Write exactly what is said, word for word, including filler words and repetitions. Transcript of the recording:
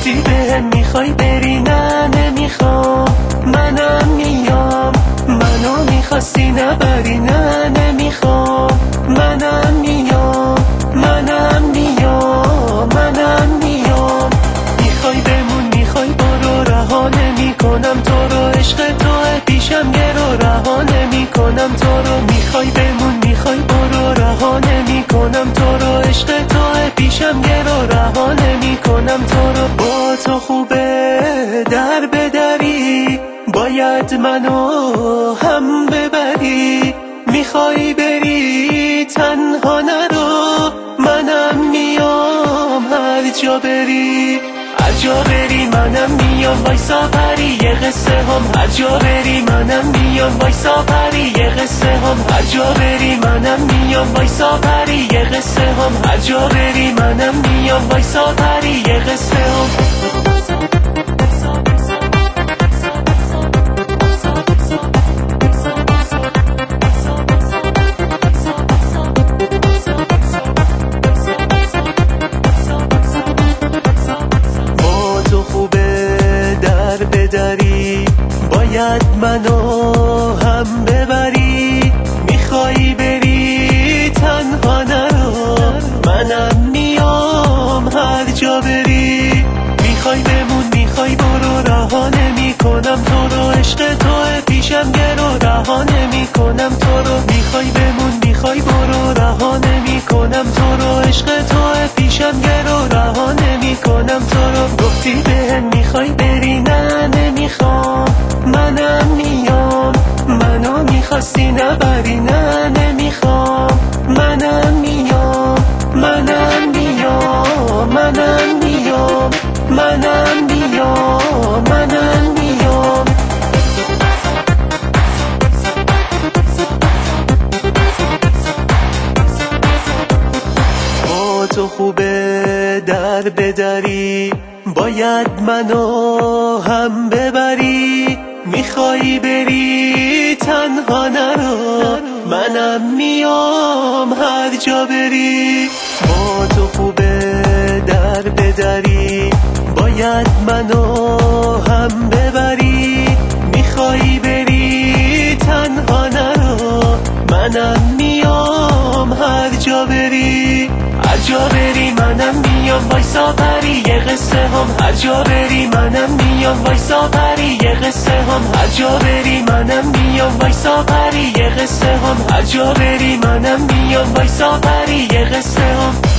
گفتی بهم میخوای بری، نه نمیخوام، منم میام. منو میخواستی نبری، نه نمیخوام، منم میام، منم میام، منم میام. میخوای بمون، میخوای برو، رها نمیکنم تو رو. عشق توه پیشم گرو، رها نمیکنم تو رو. میخوای بمون، میخوای برو، رها نمیکنم تو رو. عشق توه پیشم گرو، رها نمیکنم تو رو. با تو خوبه در بدری، باید منو هم ببری. میخوای بری تنها نرو، منم میام هر جا بری. هر جا بری منم میام، وایسا پری یه قصه هم. هر جا بری منم میام، وایسا پری یه قصه هم. هر جا بری منم میام، وایسا پری یه قصه هم. هر جا بری منم میام، وایسا پری یه قصه هم. بدری باید منو هم ببری. میخوای بری تنها نرو، منم میام هر جا بری. میخوای بمون، میخوای برو، رها نمیکنم تو رو. عشق توه پیشم گرو، رها نمیکنم تو رو. میخوای بمون، میخوای برو، رها نمیکنم تو رو. عشق توه پیشم گرو، رها نمیکنم تو رو. گفتی بهم میخوای بری، نه نمیخوام، منم میام. منو میخواستی نبری، نه نمیخوام، منم میام، منم میام، منم میام، منم میام، منم میام. با تو خوبه در بدری، باید منو هم ببری. میخوای بری تنها نرو، منم میام هر جا بری. با تو خوبه در بدری، باید منو هم ببری. میخوای بری تنها نرو، منم میام هر جا بری. هر جا بری منم میام، وایسا پری یه قصه هم. هر جا بری منم میام، وایسا پری یه قصه هم. هر جا بری منم میام، وایسا پری یه قصه هم. هر جا بری منم میام، وایسا پری یه قصه هم.